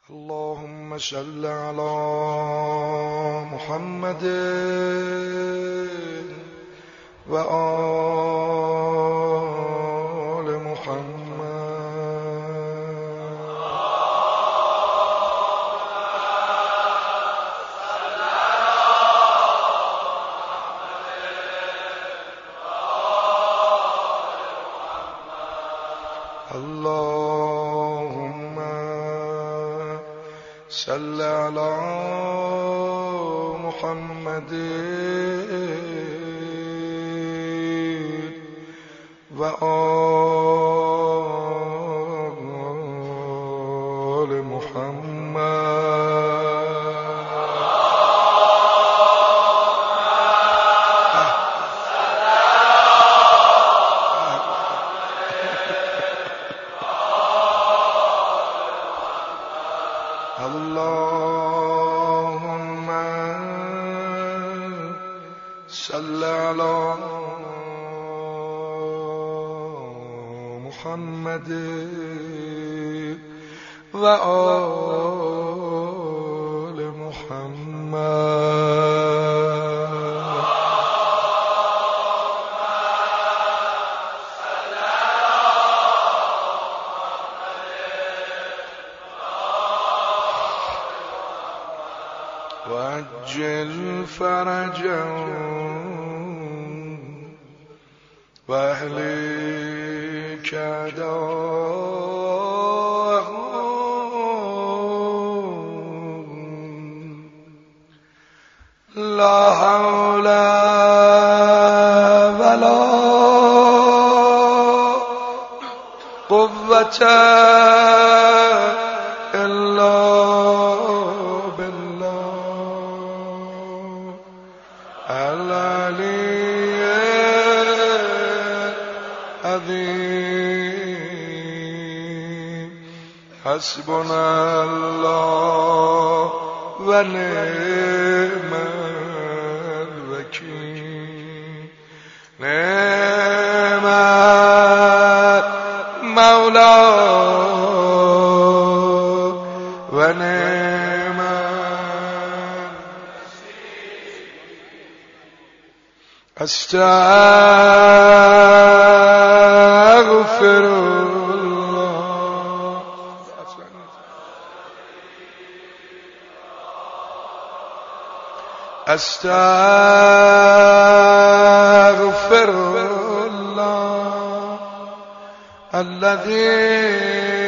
اللهم صل على محمد وآل محمد. اللهم صل على محمد وآل محمد. اللهم صل على محمد وآل محمد. وعجل فرجهم واهلك أعداءهم. لا حول ولا قوة إلا العلي العظيم. حسبنا الله ونعم الوكيل. نعم المولى ونعم أستغفر الله. أستغفر الله الذي